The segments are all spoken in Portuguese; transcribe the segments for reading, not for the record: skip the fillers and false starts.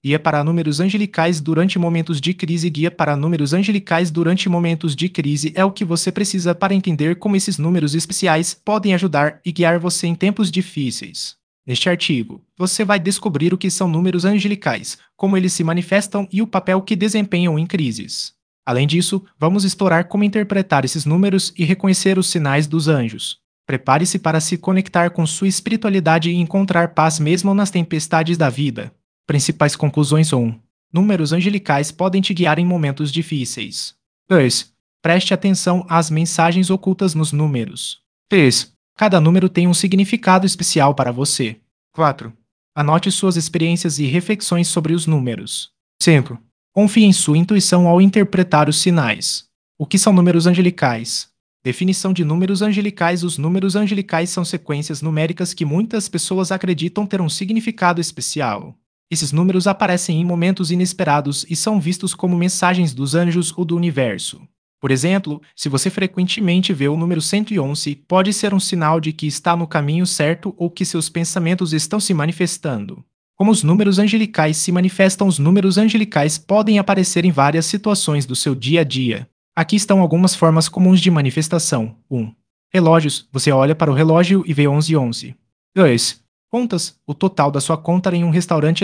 Guia para números angelicais durante momentos de crise. Guia para números angelicais durante momentos de crise é o que você precisa para entender como esses números especiais podem ajudar e guiar você em tempos difíceis. Neste artigo, você vai descobrir o que são números angelicais, como eles se manifestam e o papel que desempenham em crises. Além disso, vamos explorar como interpretar esses números e reconhecer os sinais dos anjos. Prepare-se para se conectar com sua espiritualidade e encontrar paz mesmo nas tempestades da vida. Principais conclusões 1. Números angelicais podem te guiar em momentos difíceis. 2. Preste atenção às mensagens ocultas nos números. 3. Cada número tem um significado especial para você. 4. Anote suas experiências e reflexões sobre os números. 5. Confie em sua intuição ao interpretar os sinais. O que são números angelicais? Definição de números angelicais. Os números angelicais são sequências numéricas que muitas pessoas acreditam ter um significado especial. Esses números aparecem em momentos inesperados e são vistos como mensagens dos anjos ou do universo. Por exemplo, se você frequentemente vê o número 111, pode ser um sinal de que está no caminho certo ou que seus pensamentos estão se manifestando. Como os números angelicais se manifestam? Os números angelicais podem aparecer em várias situações do seu dia a dia. Aqui estão algumas formas comuns de manifestação. 1. Relógios. Você olha para o relógio e vê 1111. 2. Contas. O total da sua conta em um restaurante é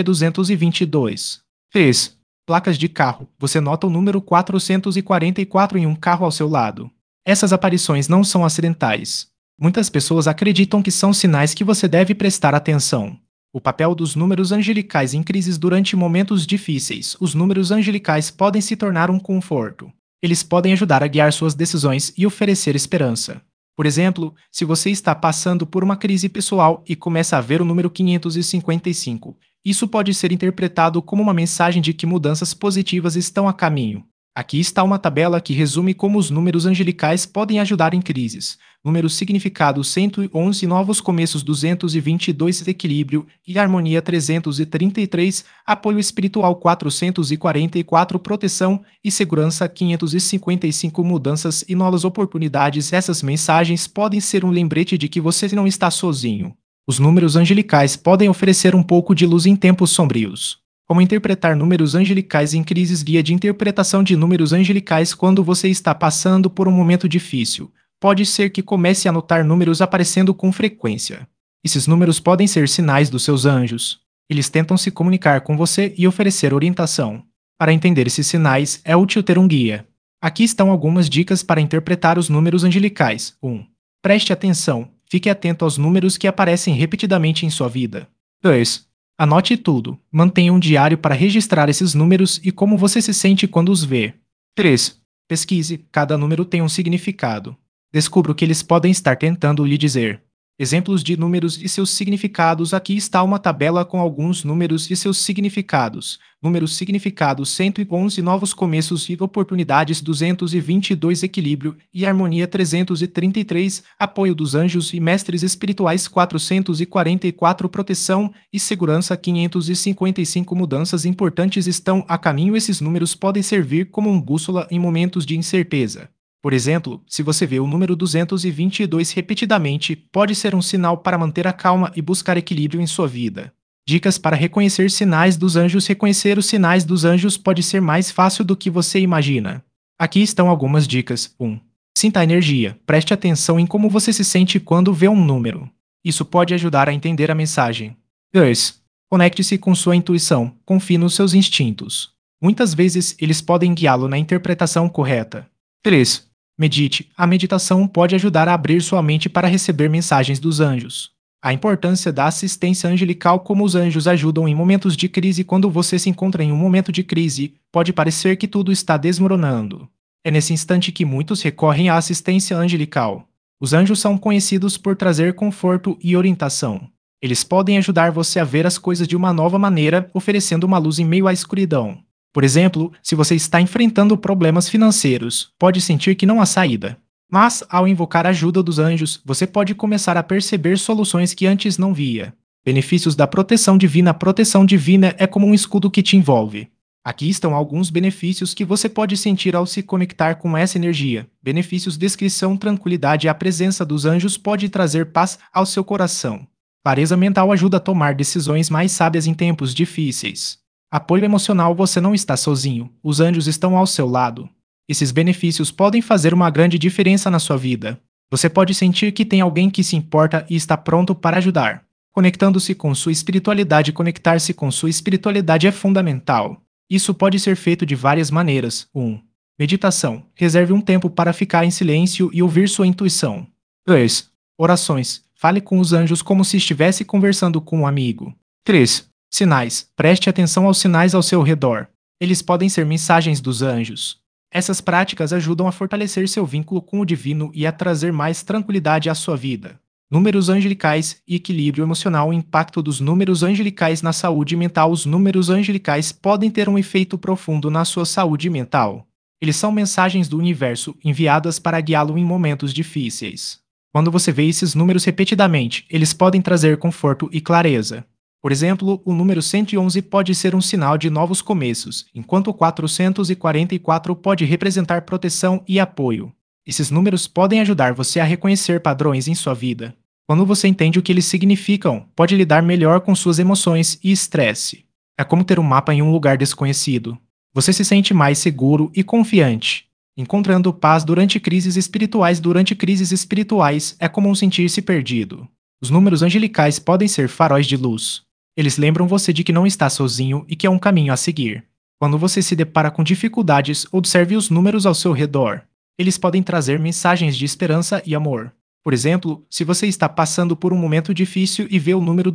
222. 3. Placas de carro. Você nota o número 444 em um carro ao seu lado. Essas aparições não são acidentais. Muitas pessoas acreditam que são sinais que você deve prestar atenção. O papel dos números angelicais em crises. Durante momentos difíceis, os números angelicais podem se tornar um conforto. Eles podem ajudar a guiar suas decisões e oferecer esperança. Por exemplo, se você está passando por uma crise pessoal e começa a ver o número 555, isso pode ser interpretado como uma mensagem de que mudanças positivas estão a caminho. Aqui está uma tabela que resume como os números angelicais podem ajudar em crises. Número significado 111, novos começos 222, equilíbrio e harmonia 333, apoio espiritual 444, proteção e segurança 555, mudanças e novas oportunidades. Essas mensagens podem ser um lembrete de que você não está sozinho. Os números angelicais podem oferecer um pouco de luz em tempos sombrios. Como interpretar números angelicais em crises. Guia de interpretação de números angelicais. Quando você está passando por um momento difícil, pode ser que comece a notar números aparecendo com frequência. Esses números podem ser sinais dos seus anjos. Eles tentam se comunicar com você e oferecer orientação. Para entender esses sinais, é útil ter um guia. Aqui estão algumas dicas para interpretar os números angelicais. 1. Preste atenção. Fique atento aos números que aparecem repetidamente em sua vida. 2. Anote tudo. Mantenha um diário para registrar esses números e como você se sente quando os vê. 3. Pesquise. Cada número tem um significado. Descubra o que eles podem estar tentando lhe dizer. Exemplos de números e seus significados. Aqui está uma tabela com alguns números e seus significados. Números significado 111, novos começos e oportunidades 222, equilíbrio e harmonia 333, apoio dos anjos e mestres espirituais 444, proteção e segurança 555, mudanças importantes estão a caminho. Esses números podem servir como um bússola em momentos de incerteza. Por exemplo, se você vê o número 222 repetidamente, pode ser um sinal para manter a calma e buscar equilíbrio em sua vida. Dicas para reconhecer sinais dos anjos. Reconhecer os sinais dos anjos pode ser mais fácil do que você imagina. Aqui estão algumas dicas. 1. Sinta a energia. Preste atenção em como você se sente quando vê um número. Isso pode ajudar a entender a mensagem. 2. Conecte-se com sua intuição. Confie nos seus instintos. Muitas vezes, eles podem guiá-lo na interpretação correta. 3. Medite. A meditação pode ajudar a abrir sua mente para receber mensagens dos anjos. A importância da assistência angelical. Como os anjos ajudam em momentos de crise. Quando você se encontra em um momento de crise, pode parecer que tudo está desmoronando. É nesse instante que muitos recorrem à assistência angelical. Os anjos são conhecidos por trazer conforto e orientação. Eles podem ajudar você a ver as coisas de uma nova maneira, oferecendo uma luz em meio à escuridão. Por exemplo, se você está enfrentando problemas financeiros, pode sentir que não há saída. Mas, ao invocar a ajuda dos anjos, você pode começar a perceber soluções que antes não via. Benefícios da proteção divina. A proteção divina é como um escudo que te envolve. Aqui estão alguns benefícios que você pode sentir ao se conectar com essa energia. Benefícios. Descrição. Tranquilidade. A presença dos anjos pode trazer paz ao seu coração. Clareza mental ajuda a tomar decisões mais sábias em tempos difíceis. Apoio emocional: você não está sozinho, os anjos estão ao seu lado. Esses benefícios podem fazer uma grande diferença na sua vida. Você pode sentir que tem alguém que se importa e está pronto para ajudar. Conectando-se com sua espiritualidade: conectar-se com sua espiritualidade é fundamental. Isso pode ser feito de várias maneiras. 1. Meditação: reserve um tempo para ficar em silêncio e ouvir sua intuição. 2. Orações: fale com os anjos como se estivesse conversando com um amigo. 3. Sinais: preste atenção aos sinais ao seu redor. Eles podem ser mensagens dos anjos. Essas práticas ajudam a fortalecer seu vínculo com o divino e a trazer mais tranquilidade à sua vida. Números angelicais e equilíbrio emocional: o impacto dos números angelicais na saúde mental. Os números angelicais podem ter um efeito profundo na sua saúde mental. Eles são mensagens do universo enviadas para guiá-lo em momentos difíceis. Quando você vê esses números repetidamente, eles podem trazer conforto e clareza. Por exemplo, o número 111 pode ser um sinal de novos começos, enquanto o 444 pode representar proteção e apoio. Esses números podem ajudar você a reconhecer padrões em sua vida. Quando você entende o que eles significam, pode lidar melhor com suas emoções e estresse. É como ter um mapa em um lugar desconhecido. Você se sente mais seguro e confiante. Encontrando paz durante crises espirituais. Durante crises espirituais, é comum sentir-se perdido. Os números angelicais podem ser faróis de luz. Eles lembram você de que não está sozinho e que é um caminho a seguir. Quando você se depara com dificuldades, observe os números ao seu redor. Eles podem trazer mensagens de esperança e amor. Por exemplo, se você está passando por um momento difícil e vê o número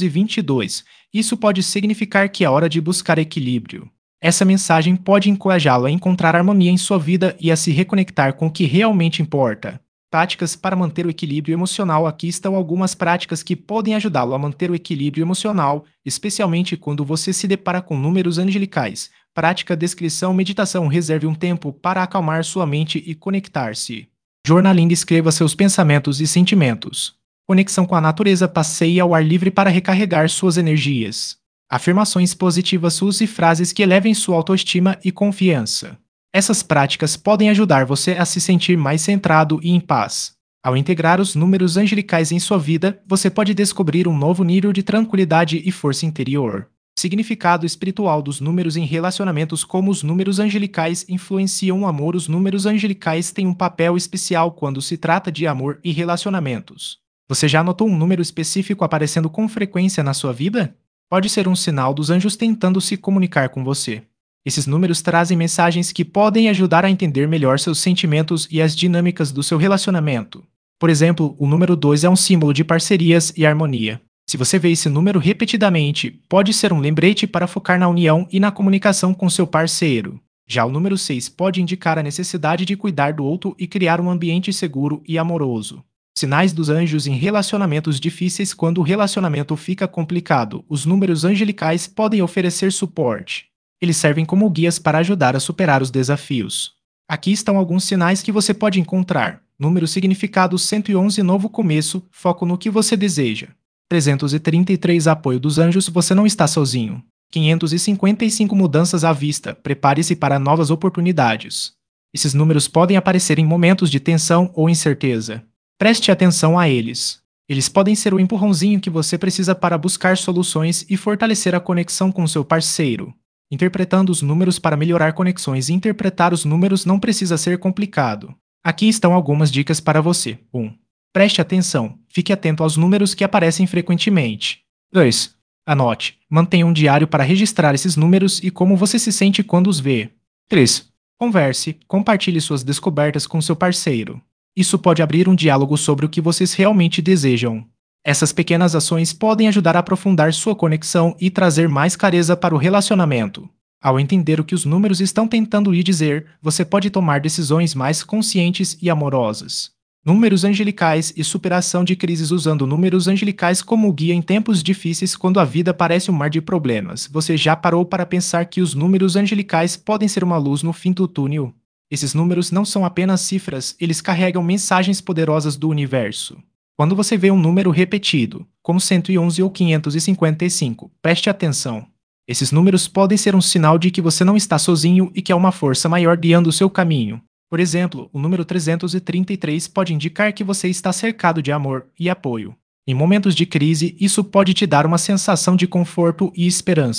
222, isso pode significar que é hora de buscar equilíbrio. Essa mensagem pode encorajá-lo a encontrar harmonia em sua vida e a se reconectar com o que realmente importa. Práticas para manter o equilíbrio emocional. Aqui estão algumas práticas que podem ajudá-lo a manter o equilíbrio emocional, especialmente quando você se depara com números angelicais. Prática: descrição, meditação. Reserve um tempo para acalmar sua mente e conectar-se. Journaling: escreva seus pensamentos e sentimentos. Conexão com a natureza: passeie ao ar livre para recarregar suas energias. Afirmações positivas: use frases que elevem sua autoestima e confiança. Essas práticas podem ajudar você a se sentir mais centrado e em paz. Ao integrar os números angelicais em sua vida, você pode descobrir um novo nível de tranquilidade e força interior. Significado espiritual dos números em relacionamentos: como os números angelicais influenciam o amor. Os números angelicais têm um papel especial quando se trata de amor e relacionamentos. Você já notou um número específico aparecendo com frequência na sua vida? Pode ser um sinal dos anjos tentando se comunicar com você. Esses números trazem mensagens que podem ajudar a entender melhor seus sentimentos e as dinâmicas do seu relacionamento. Por exemplo, o número 2 é um símbolo de parcerias e harmonia. Se você vê esse número repetidamente, pode ser um lembrete para focar na união e na comunicação com seu parceiro. Já o número 6 pode indicar a necessidade de cuidar do outro e criar um ambiente seguro e amoroso. Sinais dos anjos em relacionamentos difíceis: quando o relacionamento fica complicado, os números angelicais podem oferecer suporte. Eles servem como guias para ajudar a superar os desafios. Aqui estão alguns sinais que você pode encontrar. Número significado: 111, novo começo, foco no que você deseja. 333, apoio dos anjos, você não está sozinho. 555, mudanças à vista, prepare-se para novas oportunidades. Esses números podem aparecer em momentos de tensão ou incerteza. Preste atenção a eles. Eles podem ser o empurrãozinho que você precisa para buscar soluções e fortalecer a conexão com seu parceiro. Interpretando os números para melhorar conexões. Interpretar os números não precisa ser complicado. Aqui estão algumas dicas para você. 1. Preste atenção. Fique atento aos números que aparecem frequentemente. 2. Anote. Mantenha um diário para registrar esses números e como você se sente quando os vê. 3. Converse. Compartilhe suas descobertas com seu parceiro. Isso pode abrir um diálogo sobre o que vocês realmente desejam. Essas pequenas ações podem ajudar a aprofundar sua conexão e trazer mais clareza para o relacionamento. Ao entender o que os números estão tentando lhe dizer, você pode tomar decisões mais conscientes e amorosas. Números angelicais e superação de crises. Usando números angelicais como guia em tempos difíceis. Quando a vida parece um mar de problemas, você já parou para pensar que os números angelicais podem ser uma luz no fim do túnel? Esses números não são apenas cifras, eles carregam mensagens poderosas do universo. Quando você vê um número repetido, como 111 ou 555, preste atenção. Esses números podem ser um sinal de que você não está sozinho e que há uma força maior guiando o seu caminho. Por exemplo, o número 333 pode indicar que você está cercado de amor e apoio. Em momentos de crise, isso pode te dar uma sensação de conforto e esperança.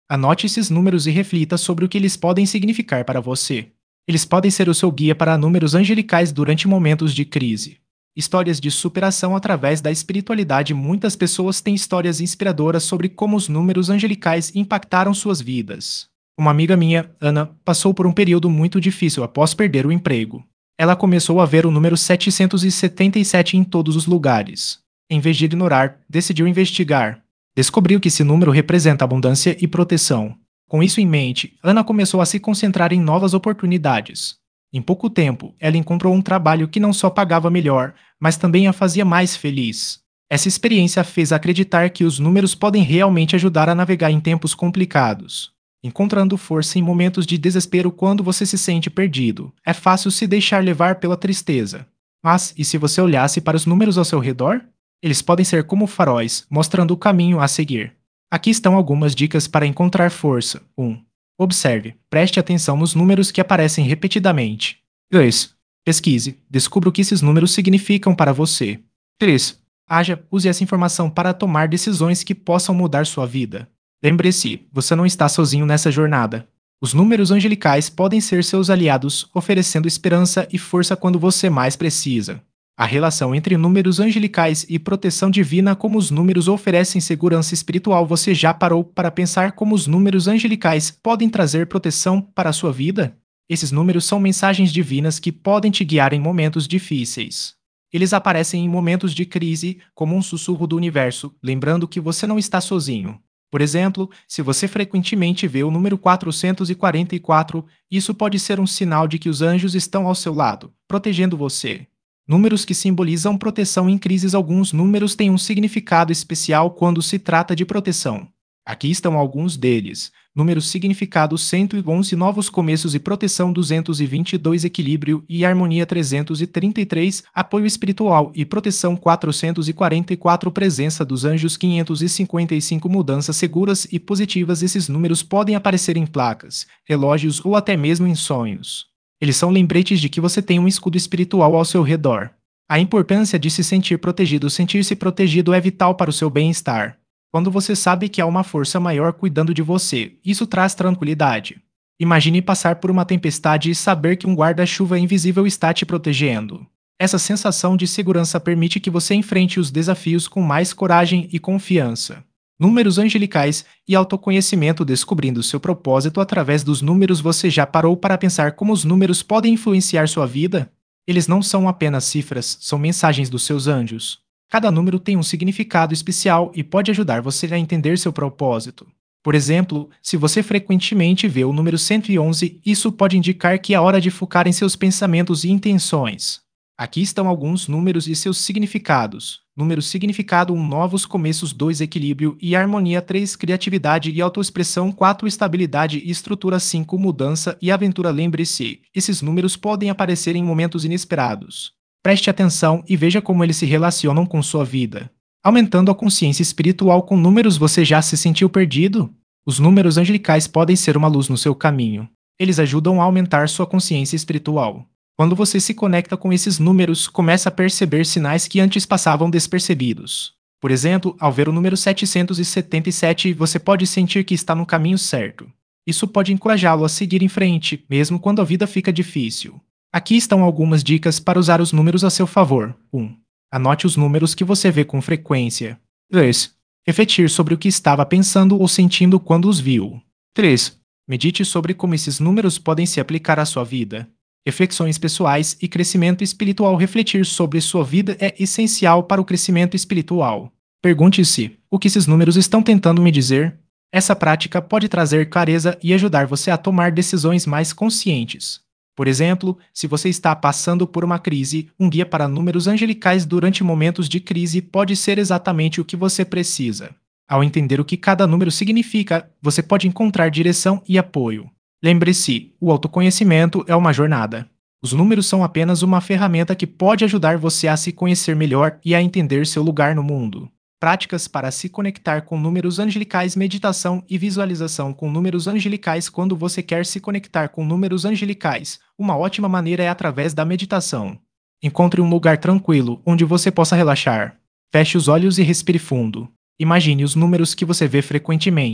Anote esses números e reflita sobre o que eles podem significar para você. Eles podem ser o seu guia para números angelicais durante momentos de crise. Histórias de superação através da espiritualidade. Muitas pessoas têm histórias inspiradoras sobre como os números angelicais impactaram suas vidas. Uma amiga minha, Ana, passou por um período muito difícil após perder o emprego. Ela começou a ver o número 777 em todos os lugares. Em vez de ignorar, decidiu investigar. Descobriu que esse número representa abundância e proteção. Com isso em mente, Ana começou a se concentrar em novas oportunidades. Em pouco tempo, ela encontrou um trabalho que não só pagava melhor, mas também a fazia mais feliz. Essa experiência a fez acreditar que os números podem realmente ajudar a navegar em tempos complicados. Encontrando força em momentos de desespero quando você se sente perdido, é fácil se deixar levar pela tristeza. Mas, e se você olhasse para os números ao seu redor? Eles podem ser como faróis, mostrando o caminho a seguir. Aqui estão algumas dicas para encontrar força. 1. Observe, preste atenção nos números que aparecem repetidamente. 2. Pesquise, descubra o que esses números significam para você. 3. Use essa informação para tomar decisões que possam mudar sua vida. Lembre-se, você não está sozinho nessa jornada. Os números angelicais podem ser seus aliados, oferecendo esperança e força quando você mais precisa. A relação entre números angelicais e proteção divina. Como os números oferecem segurança espiritual. Você já parou para pensar como os números angelicais podem trazer proteção para a sua vida? Esses números são mensagens divinas que podem te guiar em momentos difíceis. Eles aparecem em momentos de crise, como um sussurro do universo, lembrando que você não está sozinho. Por exemplo, se você frequentemente vê o número 444, isso pode ser um sinal de que os anjos estão ao seu lado, protegendo você. Números que simbolizam proteção em crises. Alguns números têm um significado especial quando se trata de proteção. Aqui estão alguns deles. Número significado: 111, novos começos e proteção. 222, equilíbrio e harmonia. 333, apoio espiritual e proteção. 444, presença dos anjos. 555, mudanças seguras e positivas. Esses números podem aparecer em placas, relógios ou até mesmo em sonhos. Eles são lembretes de que você tem um escudo espiritual ao seu redor. A importância de se sentir protegido. Sentir-se protegido é vital para o seu bem-estar. Quando você sabe que há uma força maior cuidando de você, isso traz tranquilidade. Imagine passar por uma tempestade e saber que um guarda-chuva invisível está te protegendo. Essa sensação de segurança permite que você enfrente os desafios com mais coragem e confiança. Números angelicais e autoconhecimento. Descobrindo seu propósito através dos números. Você já parou para pensar como os números podem influenciar sua vida? Eles não são apenas cifras, são mensagens dos seus anjos. Cada número tem um significado especial e pode ajudar você a entender seu propósito. Por exemplo, se você frequentemente vê o número 111, isso pode indicar que é hora de focar em seus pensamentos e intenções. Aqui estão alguns números e seus significados. Número significado: 1, novos começos. 2, equilíbrio e harmonia. 3, criatividade e autoexpressão. 4, estabilidade e estrutura. 5, mudança e aventura. Lembre-se, esses números podem aparecer em momentos inesperados. Preste atenção e veja como eles se relacionam com sua vida. Aumentando a consciência espiritual. Com números você já se sentiu perdido? Os números angelicais podem ser uma luz no seu caminho. Eles ajudam a aumentar sua consciência espiritual. Quando você se conecta com esses números, começa a perceber sinais que antes passavam despercebidos. Por exemplo, ao ver o número 777, você pode sentir que está no caminho certo. Isso pode encorajá-lo a seguir em frente, mesmo quando a vida fica difícil. Aqui estão algumas dicas para usar os números a seu favor. 1. Anote os números que você vê com frequência. 2. Refletir sobre o que estava pensando ou sentindo quando os viu. 3. Medite sobre como esses números podem se aplicar à sua vida. Reflexões pessoais e crescimento espiritual. Refletir sobre sua vida é essencial para o crescimento espiritual. Pergunte-se: o que esses números estão tentando me dizer? Essa prática pode trazer clareza e ajudar você a tomar decisões mais conscientes. Por exemplo, se você está passando por uma crise, um guia para números angelicais durante momentos de crise pode ser exatamente o que você precisa. Ao entender o que cada número significa, você pode encontrar direção e apoio. Lembre-se, o autoconhecimento é uma jornada. Os números são apenas uma ferramenta que pode ajudar você a se conhecer melhor e a entender seu lugar no mundo. Práticas para se conectar com números angelicais. Meditação e visualização com números angelicais. Quando você quer se conectar com números angelicais, uma ótima maneira é através da meditação. Encontre um lugar tranquilo, onde você possa relaxar. Feche os olhos e respire fundo. Imagine os números que você vê frequentemente.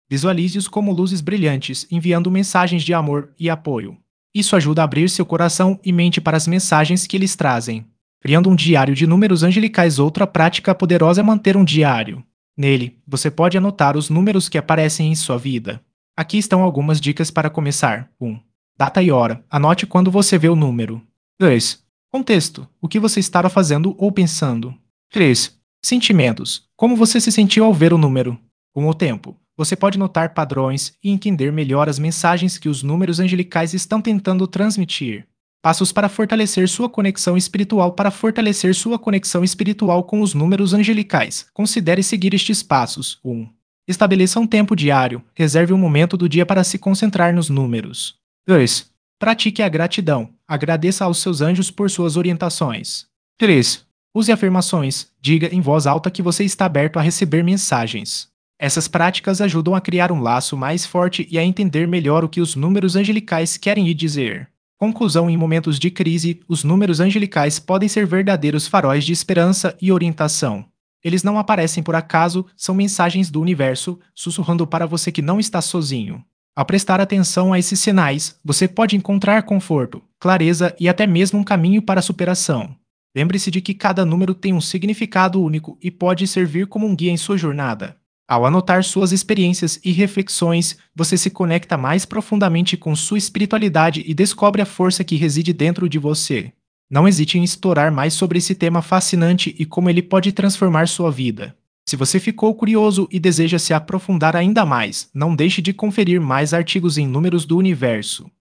Visualize-os como luzes brilhantes, enviando mensagens de amor e apoio. Isso ajuda a abrir seu coração e mente para as mensagens que eles trazem. Criando um diário de números angelicais, outra prática poderosa é manter um diário. Nele, você pode anotar os números que aparecem em sua vida. Aqui estão algumas dicas para começar. 1. Data e hora. Anote quando você vê o número. 2. Contexto. O que você estava fazendo ou pensando. 3. Sentimentos. Como você se sentiu ao ver o número. Com o tempo, você pode notar padrões e entender melhor as mensagens que os números angelicais estão tentando transmitir. Passos para fortalecer sua conexão espiritual. Para fortalecer sua conexão espiritual com os números angelicais, considere seguir estes passos. 1. Estabeleça um tempo diário. Reserve um momento do dia para se concentrar nos números. 2. Pratique a gratidão. Agradeça aos seus anjos por suas orientações. 3. Use afirmações. Diga em voz alta que você está aberto a receber mensagens. Essas práticas ajudam a criar um laço mais forte e a entender melhor o que os números angelicais querem lhe dizer. Conclusão: em momentos de crise, os números angelicais podem ser verdadeiros faróis de esperança e orientação. Eles não aparecem por acaso, são mensagens do universo, sussurrando para você que não está sozinho. Ao prestar atenção a esses sinais, você pode encontrar conforto, clareza e até mesmo um caminho para a superação. Lembre-se de que cada número tem um significado único e pode servir como um guia em sua jornada. Ao anotar suas experiências e reflexões, você se conecta mais profundamente com sua espiritualidade e descobre a força que reside dentro de você. Não hesite em explorar mais sobre esse tema fascinante e como ele pode transformar sua vida. Se você ficou curioso e deseja se aprofundar ainda mais, não deixe de conferir mais artigos em Números do Universo.